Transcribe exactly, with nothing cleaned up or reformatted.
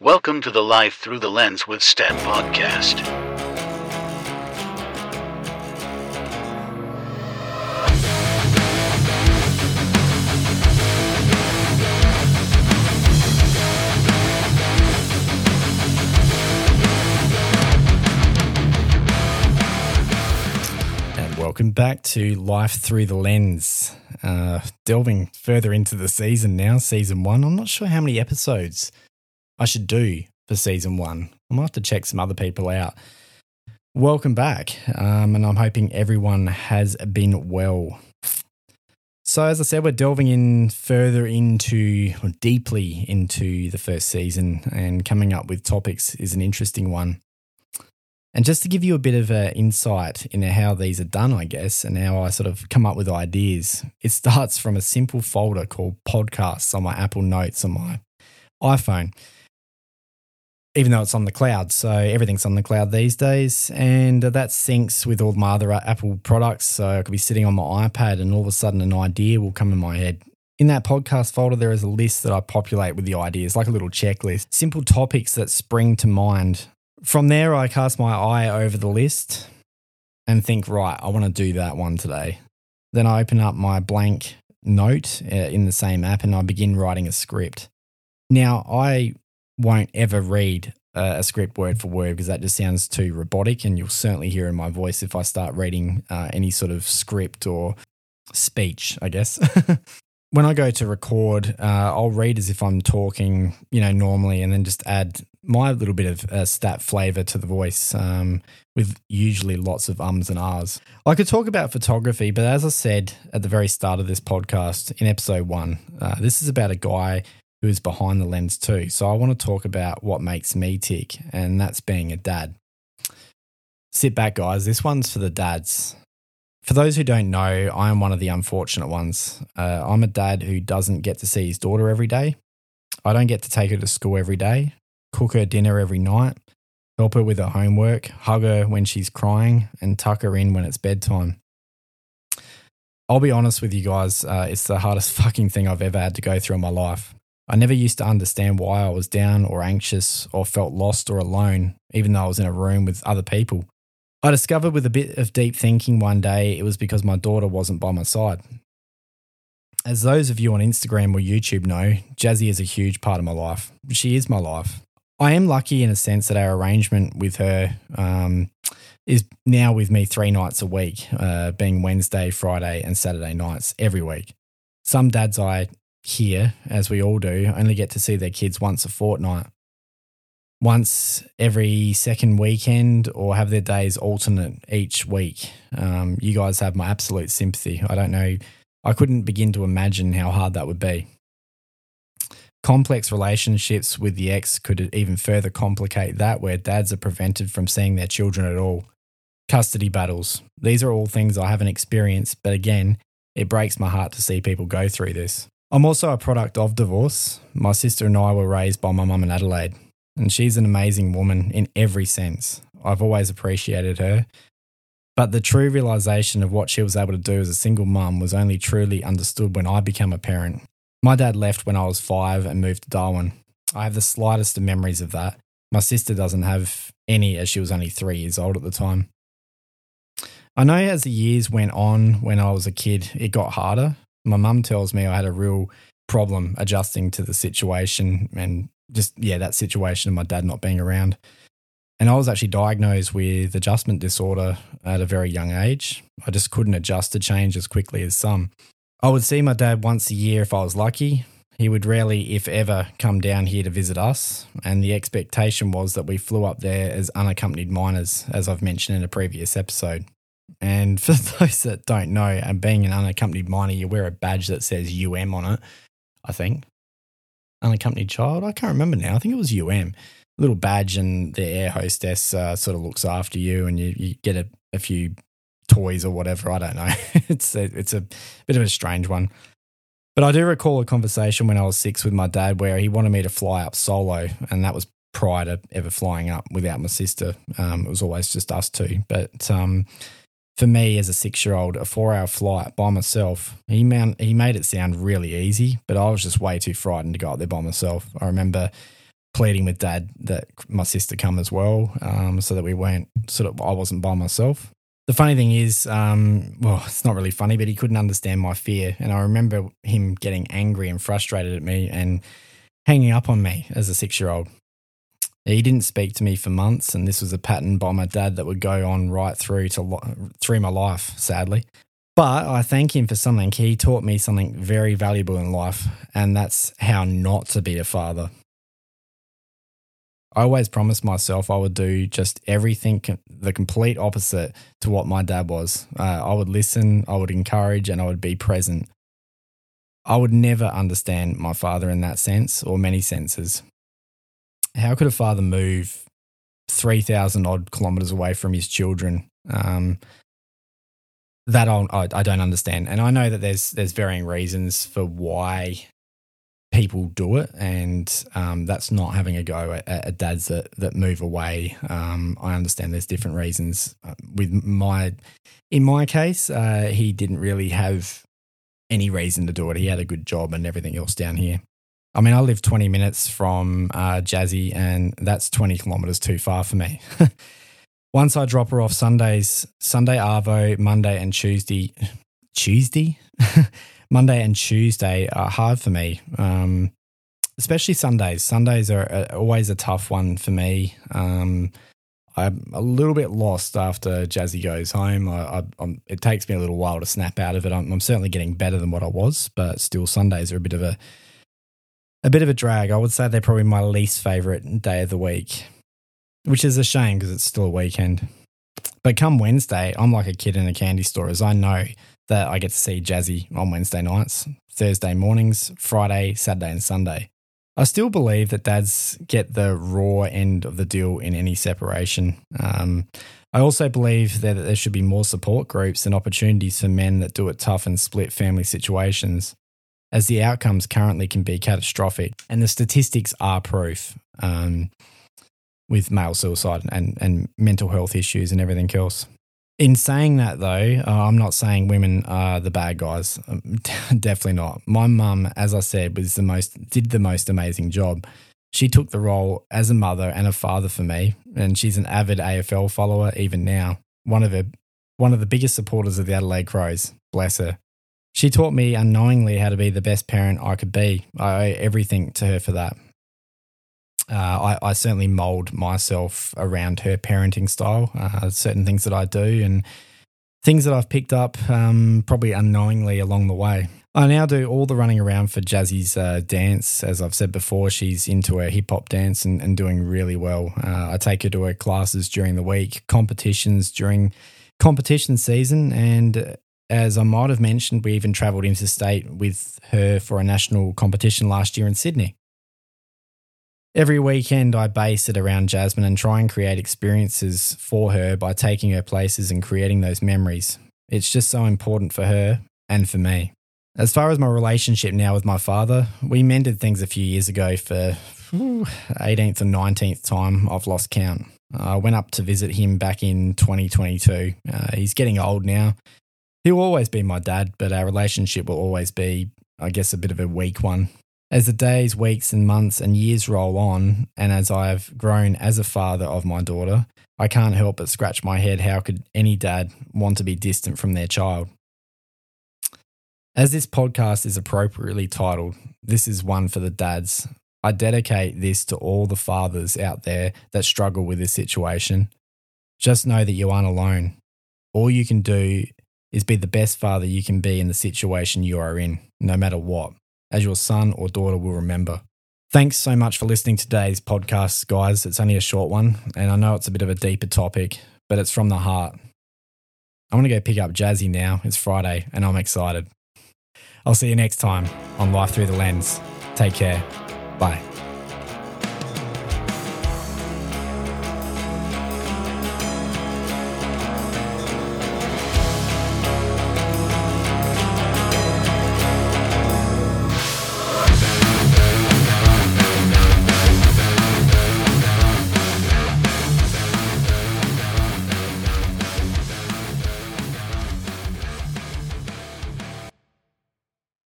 Welcome to the Life Through the Lens with Stat podcast. And welcome back to Life Through the Lens. Uh, delving further into the season now, season one. I'm not sure how many episodes I should do for season one. I might have to check some other people out. Welcome back, um, and I'm hoping everyone has been well. So as I said, we're delving in further into, or deeply into the first season, and coming up with topics is an interesting one. And just to give you a bit of an insight into how these are done, I guess, and how I sort of come up with ideas, it starts from a simple folder called Podcasts on my Apple Notes on my iPhone. Even though it's on the cloud, so everything's on the cloud these days, and that syncs with all my other Apple products, so I could be sitting on my iPad and all of a sudden an idea will come in my head. In that podcast folder, there is a list that I populate with the ideas, like a little checklist, simple topics that spring to mind. From there, I cast my eye over the list and think, right, I want to do that one today. Then I open up my blank note in the same app and I begin writing a script. Now, I won't ever read uh, a script word for word because that just sounds too robotic, and you'll certainly hear in my voice if I start reading uh, any sort of script or speech, I guess. When I go to record, uh, I'll read as if I'm talking, you know, normally, and then just add my little bit of uh, stat flavour to the voice um, with usually lots of ums and ahs. I could talk about photography, but as I said at the very start of this podcast in episode one, uh, this is about a guy who is behind the lens too. So I want to talk about what makes me tick, and that's being a dad. Sit back, guys. This one's for the dads. For those who don't know, I am one of the unfortunate ones. Uh, I'm a dad who doesn't get to see his daughter every day. I don't get to take her to school every day, cook her dinner every night, help her with her homework, hug her when she's crying, and tuck her in when it's bedtime. I'll be honest with you guys, uh, it's the hardest fucking thing I've ever had to go through in my life. I never used to understand why I was down or anxious or felt lost or alone, even though I was in a room with other people. I discovered with a bit of deep thinking one day it was because my daughter wasn't by my side. As those of you on Instagram or YouTube know, Jazzy is a huge part of my life. She is my life. I am lucky in a sense that our arrangement with her um, is now with me three nights a week, uh, being Wednesday, Friday and Saturday nights every week. Some dads I hear, as we all do, only get to see their kids once a fortnight. Once every second weekend, or have their days alternate each week. Um, you guys have my absolute sympathy. I don't know, I couldn't begin to imagine how hard that would be. Complex relationships with the ex could even further complicate that, where dads are prevented from seeing their children at all. Custody battles. These are all things I haven't experienced, but again, it breaks my heart to see people go through this. I'm also a product of divorce. My sister and I were raised by my mum in Adelaide, and she's an amazing woman in every sense. I've always appreciated her. But the true realisation of what she was able to do as a single mum was only truly understood when I became a parent. My dad left when I was five and moved to Darwin. I have the slightest of memories of that. My sister doesn't have any, as she was only three years old at the time. I know as the years went on when I was a kid, it got harder. My mum tells me I had a real problem adjusting to the situation and just, yeah, that situation of my dad not being around. And I was actually diagnosed with adjustment disorder at a very young age. I just couldn't adjust to change as quickly as some. I would see my dad once a year if I was lucky. He would rarely, if ever, come down here to visit us. And the expectation was that we flew up there as unaccompanied minors, as I've mentioned in a previous episode. And for those that don't know, and being an unaccompanied minor, you wear a badge that says U M on it, I think. Unaccompanied child? I can't remember now. I think it was U M. A little badge, and the air hostess uh, sort of looks after you, and you, you get a, a few toys or whatever. I don't know. it's a, it's a bit of a strange one. But I do recall a conversation when I was six with my dad where he wanted me to fly up solo, and that was prior to ever flying up without my sister. Um, it was always just us two. But um, for me as a six-year-old, a four-hour flight by myself, he, man, he made it sound really easy, but I was just way too frightened to go up there by myself. I remember pleading with Dad that my sister come as well, um, so that we weren't sort of, I wasn't by myself. The funny thing is, um, well, it's not really funny, but he couldn't understand my fear. And I remember him getting angry and frustrated at me and hanging up on me as a six-year-old. He didn't speak to me for months, and this was a pattern by my dad that would go on right through to lo- through my life, sadly. But I thank him for something. He taught me something very valuable in life, and that's how not to be a father. I always promised myself I would do just everything, the complete opposite to what my dad was. Uh, I would listen, I would encourage, and I would be present. I would never understand my father in that sense, or many senses. How could a father move three thousand odd kilometres away from his children? Um, that I'll, I, I don't understand. And I know that there's there's varying reasons for why people do it, and um, that's not having a go at, at dads that, that move away. Um, I understand there's different reasons. Uh, with my, in my case, uh, he didn't really have any reason to do it. He had a good job and everything else down here. I mean, I live twenty minutes from uh, Jazzy, and that's twenty kilometres too far for me. Once I drop her off Sundays, Sunday Arvo, Monday and Tuesday, Tuesday? Monday and Tuesday are hard for me, um, especially Sundays. Sundays are a, always a tough one for me. Um, I'm a little bit lost after Jazzy goes home. I, I, I'm, it takes me a little while to snap out of it. I'm, I'm certainly getting better than what I was, but still Sundays are a bit of a a bit of a drag. I would say they're probably my least favourite day of the week, which is a shame because it's still a weekend. But come Wednesday, I'm like a kid in a candy store, as I know that I get to see Jazzy on Wednesday nights, Thursday mornings, Friday, Saturday and Sunday. I still believe that dads get the raw end of the deal in any separation. Um, I also believe that there should be more support groups and opportunities for men that do it tough and split family situations, as the outcomes currently can be catastrophic. And the statistics are proof um, with male suicide and, and mental health issues and everything else. In saying that, though, uh, I'm not saying women are the bad guys. Um, definitely not. My mum, as I said, was the most did the most amazing job. She took the role as a mother and a father for me, and she's an avid A F L follower even now. One of her, one of the biggest supporters of the Adelaide Crows. Bless her. She taught me unknowingly how to be the best parent I could be. I owe everything to her for that. Uh, I, I certainly mould myself around her parenting style, uh, certain things that I do and things that I've picked up um, probably unknowingly along the way. I now do all the running around for Jazzy's uh, dance. As I've said before, she's into her hip-hop dance and, and doing really well. Uh, I take her to her classes during the week, competitions during competition season, and as I might have mentioned, we even travelled interstate with her for a national competition last year in Sydney. Every weekend I base it around Jasmine and try and create experiences for her by taking her places and creating those memories. It's just so important for her and for me. As far as my relationship now with my father, we mended things a few years ago for ooh, eighteenth or nineteenth time. I've lost count. I went up to visit him back in twenty twenty-two. Uh, he's getting old now. He'll always be my dad, but our relationship will always be, I guess, a bit of a weak one. As the days, weeks and months and years roll on, and as I've grown as a father of my daughter, I can't help but scratch my head. How could any dad want to be distant from their child? As this podcast is appropriately titled, This is One for the Dads, I dedicate this to all the fathers out there that struggle with this situation. Just know that you aren't alone. All you can do is be the best father you can be in the situation you are in, no matter what, as your son or daughter will remember. Thanks so much for listening to today's podcast, guys. It's only a short one, and I know it's a bit of a deeper topic, but it's from the heart. I want to go pick up Jazzy now. It's Friday, and I'm excited. I'll see you next time on Life Through the Lens. Take care. Bye.